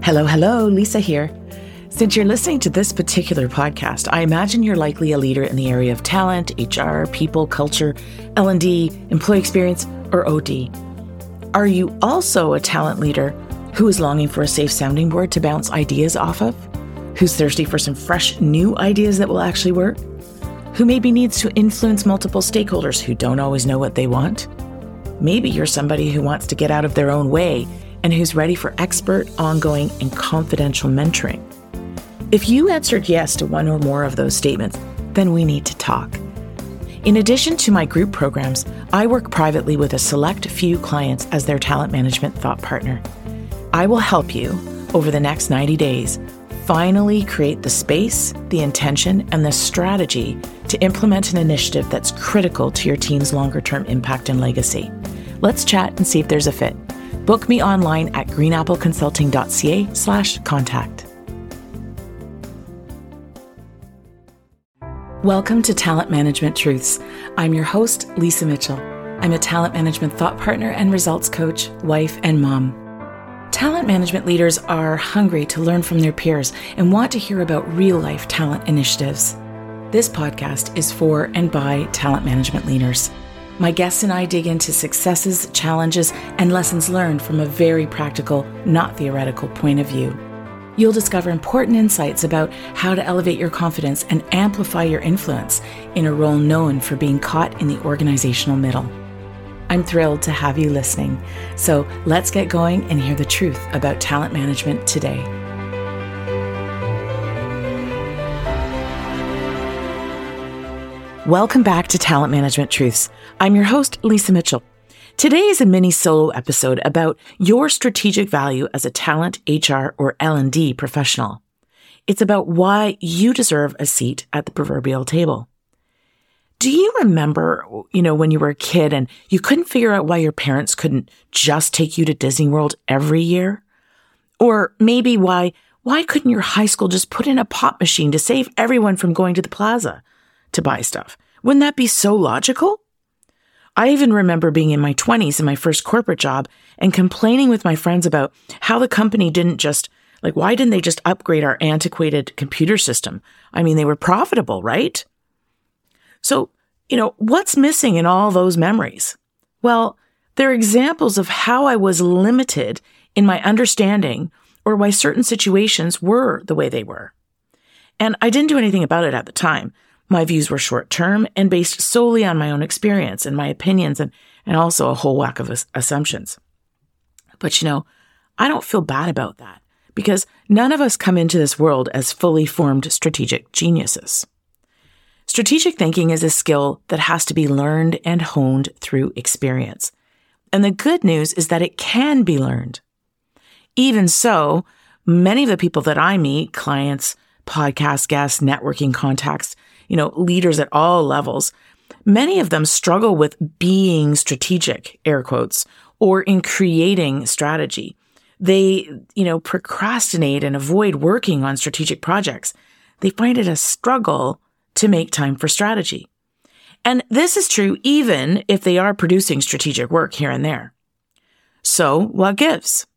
Hello, Lisa here. Since you're listening to this particular podcast, I imagine you're likely a leader in the area of talent, HR, people, culture, L&D, employee experience, or OD. Are you also a talent leader who is longing for a safe sounding board to bounce ideas off of? Who's thirsty for some fresh new ideas that will actually work? Who maybe needs to influence multiple stakeholders who don't always know what they want? Maybe you're somebody who wants to get out of their own way and who's ready for expert, ongoing, and confidential mentoring. If you answered yes to one or more of those statements, then we need to talk. In addition to my group programs, I work privately with a select few clients as their talent management thought partner. I will help you over the next 90 days finally create the space, the intention, and the strategy to implement an initiative that's critical to your team's longer-term impact and legacy. Let's chat and see if there's a fit. Book me online at greenappleconsulting.ca/contact. Welcome to Talent Management Truths. I'm your host, Lisa Mitchell. I'm a talent management thought partner and results coach, wife, and mom. Talent management leaders are hungry to learn from their peers and want to hear about real-life talent initiatives. This podcast is for and by talent management leaders. My guests and I dig into successes, challenges, and lessons learned from a very practical, not theoretical point of view. You'll discover important insights about how to elevate your confidence and amplify your influence in a role known for being caught in the organizational middle. I'm thrilled to have you listening. So let's get going and hear the truth about talent management today. Welcome back to Talent Management Truths. I'm your host, Lisa Mitchell. Today is a mini solo episode about your strategic value as a talent, HR, or L&D professional. It's about why you deserve a seat at the proverbial table. Do you remember, when you were a kid and you couldn't figure out why your parents couldn't just take you to Disney World every year? Or maybe why couldn't your high school just put in a pop machine to save everyone from going to the plaza to buy stuff? Wouldn't that be so logical? I even remember being in my 20s in my first corporate job and complaining with my friends about how the company why didn't they just upgrade our antiquated computer system? I mean, they were profitable, right? So, what's missing in all those memories? Well, they're examples of how I was limited in my understanding or why certain situations were the way they were. And I didn't do anything about it at the time. My views were short-term and based solely on my own experience and my opinions and also a whole whack of assumptions. But I don't feel bad about that because none of us come into this world as fully formed strategic geniuses. Strategic thinking is a skill that has to be learned and honed through experience. And the good news is that it can be learned. Even so, many of the people that I meet, clients, podcast guests, networking contacts, leaders at all levels, many of them struggle with being strategic, air quotes, or in creating strategy. They, procrastinate and avoid working on strategic projects. They find it a struggle to make time for strategy. And this is true even if they are producing strategic work here and there. So what gives?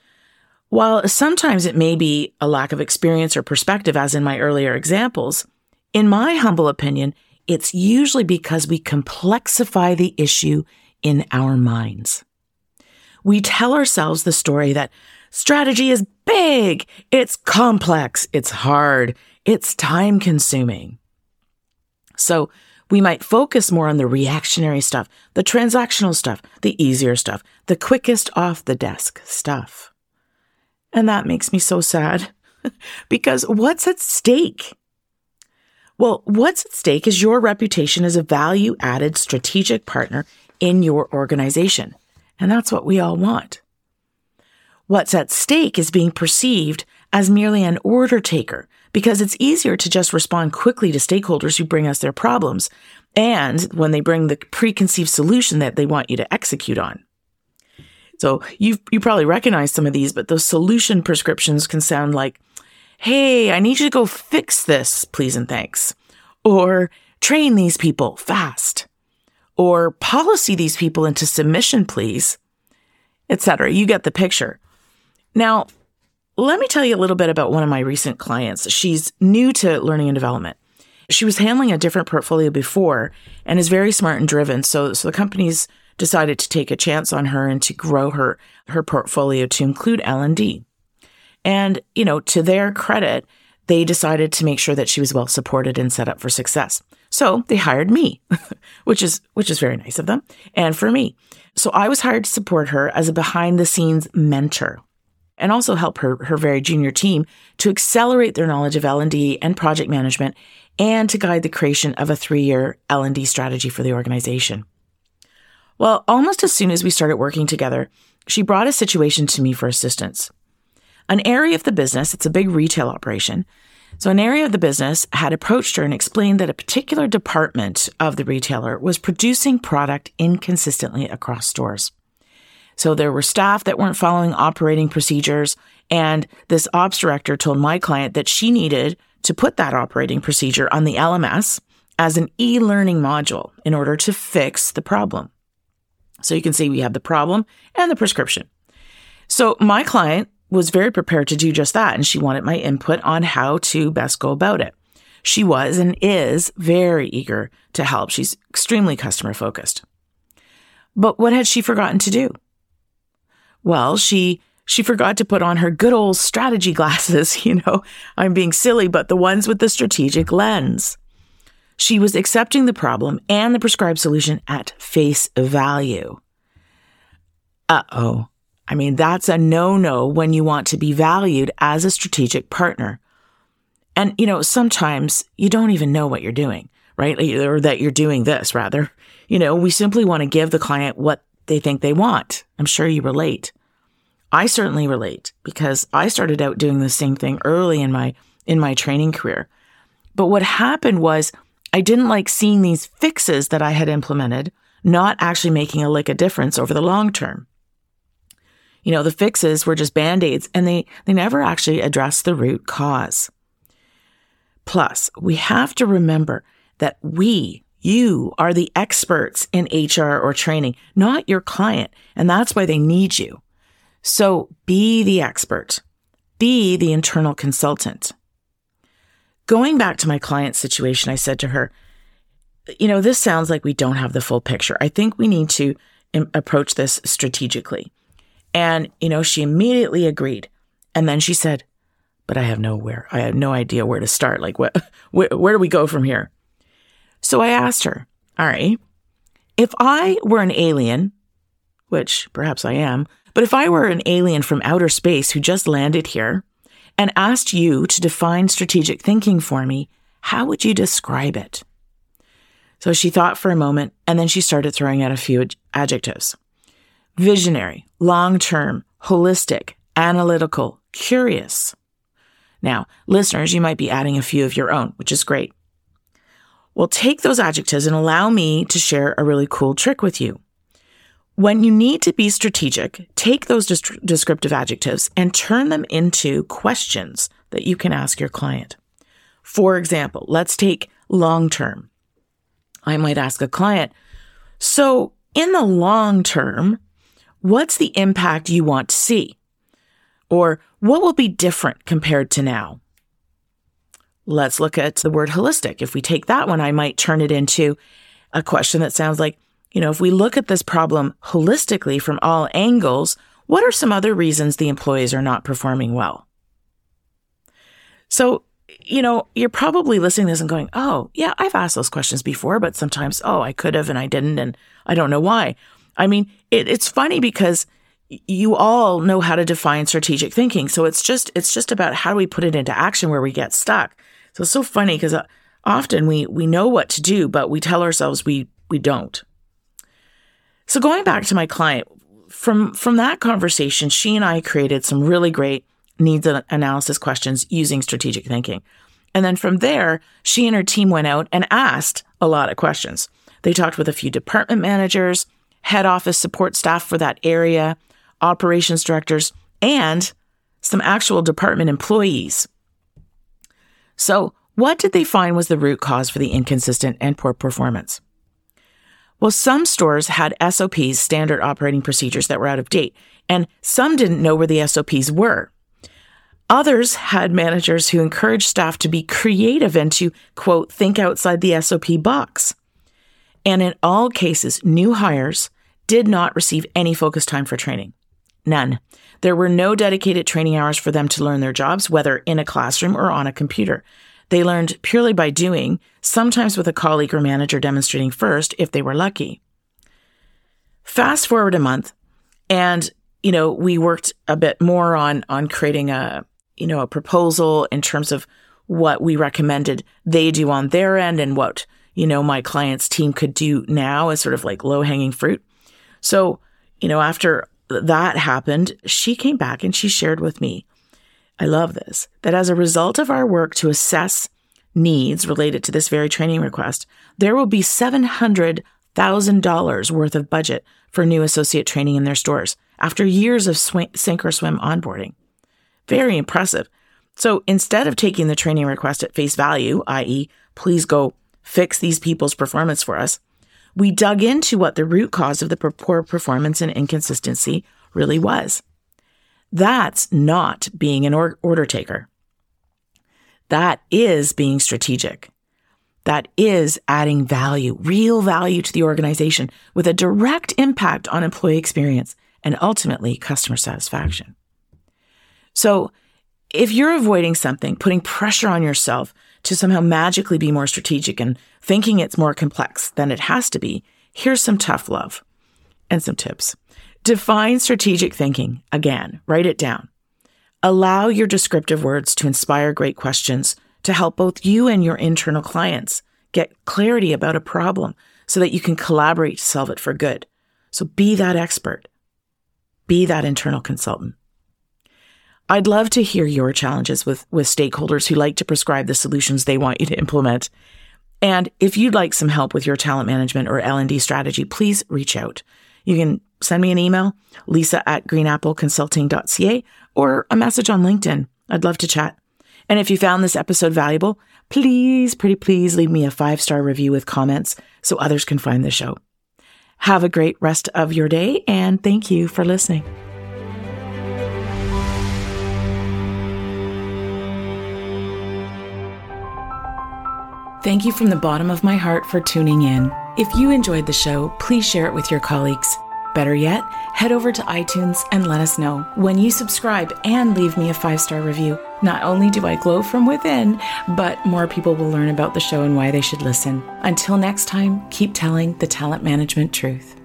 While sometimes it may be a lack of experience or perspective, as in my earlier examples, in my humble opinion, it's usually because we complexify the issue in our minds. We tell ourselves the story that strategy is big, it's complex, it's hard, it's time-consuming. So we might focus more on the reactionary stuff, the transactional stuff, the easier stuff, the quickest off-the-desk stuff. And that makes me so sad because what's at stake? Well, what's at stake is your reputation as a value-added strategic partner in your organization. And that's what we all want. What's at stake is being perceived as merely an order taker because it's easier to just respond quickly to stakeholders who bring us their problems and when they bring the preconceived solution that they want you to execute on. So you probably recognize some of these, but those solution prescriptions can sound like, hey, I need you to go fix this, please and thanks. Or train these people fast. Or policy these people into submission, please, etc. You get the picture. Now, let me tell you a little bit about one of my recent clients. She's new to learning and development. She was handling a different portfolio before and is very smart and driven. So the company's decided to take a chance on her and to grow her portfolio to include L&D. And, to their credit, they decided to make sure that she was well supported and set up for success. So they hired me, which is very nice of them, and for me. So I was hired to support her as a behind-the-scenes mentor and also help her very junior team to accelerate their knowledge of L&D and project management and to guide the creation of a 3-year L&D strategy for the organization. Well, almost as soon as we started working together, she brought a situation to me for assistance. An area of the business, it's a big retail operation, so an area of the business had approached her and explained that a particular department of the retailer was producing product inconsistently across stores. So there were staff that weren't following operating procedures, and this ops director told my client that she needed to put that operating procedure on the LMS as an e-learning module in order to fix the problem. So you can see we have the problem and the prescription. So my client was very prepared to do just that, and she wanted my input on how to best go about it. She was and is very eager to help. She's extremely customer focused. But what had she forgotten to do? Well, she forgot to put on her good old strategy glasses. I'm being silly, but the ones with the strategic lens. She was accepting the problem and the prescribed solution at face value. Uh-oh. That's a no-no when you want to be valued as a strategic partner. And, sometimes you don't even know what you're doing, right? Or that you're doing this, rather. We simply want to give the client what they think they want. I'm sure you relate. I certainly relate because I started out doing the same thing early in my training career. But what happened was I didn't like seeing these fixes that I had implemented not actually making a lick of difference over the long term. The fixes were just Band-Aids and they never actually addressed the root cause. Plus, we have to remember that you are the experts in HR or training, not your client. And that's why they need you. So be the expert. Be the internal consultant. Going back to my client's situation, I said to her, this sounds like we don't have the full picture. I think we need to approach this strategically. And, she immediately agreed. And then she said, but I have no idea where to start. Like, where do we go from here? So I asked her, all right, if I were an alien, which perhaps I am, but if I were an alien from outer space who just landed here and asked you to define strategic thinking for me, how would you describe it? So she thought for a moment, and then she started throwing out a few adjectives. Visionary, long-term, holistic, analytical, curious. Now, listeners, you might be adding a few of your own, which is great. Well, take those adjectives and allow me to share a really cool trick with you. When you need to be strategic, take those descriptive adjectives and turn them into questions that you can ask your client. For example, let's take long-term. I might ask a client, so in the long term, what's the impact you want to see? Or what will be different compared to now? Let's look at the word holistic. If we take that one, I might turn it into a question that sounds like, if we look at this problem holistically from all angles, what are some other reasons the employees are not performing well? So, you're probably listening to this and going, oh, yeah, I've asked those questions before, but sometimes, I could have and I didn't, and I don't know why. It's funny because you all know how to define strategic thinking. So it's just about how do we put it into action where we get stuck. So it's so funny because often we know what to do, but we tell ourselves we don't. So going back to my client, from that conversation, she and I created some really great needs analysis questions using strategic thinking. And then from there, she and her team went out and asked a lot of questions. They talked with a few department managers, head office support staff for that area, operations directors, and some actual department employees. So what did they find was the root cause for the inconsistent and poor performance? Well, some stores had SOPs, standard operating procedures, that were out of date, and some didn't know where the SOPs were. Others had managers who encouraged staff to be creative and to, quote, think outside the SOP box. And in all cases, new hires did not receive any focus time for training. None. There were no dedicated training hours for them to learn their jobs, whether in a classroom or on a computer. They learned purely by doing, sometimes with a colleague or manager demonstrating first if they were lucky. Fast forward a month, and we worked a bit more on creating a proposal in terms of what we recommended they do on their end and what, my client's team could do now as sort of like low-hanging fruit. So, after that happened, she came back and she shared with me, I love this, that as a result of our work to assess needs related to this very training request, there will be $700,000 worth of budget for new associate training in their stores after years of sink or swim onboarding. Very impressive. So instead of taking the training request at face value, i.e., please go fix these people's performance for us, we dug into what the root cause of the poor performance and inconsistency really was. That's not being an order taker. That is being strategic. That is adding value, real value to the organization with a direct impact on employee experience and ultimately customer satisfaction. So if you're avoiding something, putting pressure on yourself to somehow magically be more strategic and thinking it's more complex than it has to be, here's some tough love and some tips. Define strategic thinking. Again, write it down. Allow your descriptive words to inspire great questions to help both you and your internal clients get clarity about a problem so that you can collaborate to solve it for good. So be that expert. Be that internal consultant. I'd love to hear your challenges with stakeholders who like to prescribe the solutions they want you to implement. And if you'd like some help with your talent management or L&D strategy, please reach out. You can send me an email, lisa@greenappleconsulting.ca, or a message on LinkedIn. I'd love to chat. And if you found this episode valuable, please, pretty please leave me a 5-star review with comments so others can find the show. Have a great rest of your day, and thank you for listening. Thank you from the bottom of my heart for tuning in. If you enjoyed the show, please share it with your colleagues. Better yet, head over to iTunes and let us know. When you subscribe and leave me a 5-star review, not only do I glow from within, but more people will learn about the show and why they should listen. Until next time, keep telling the talent management truth.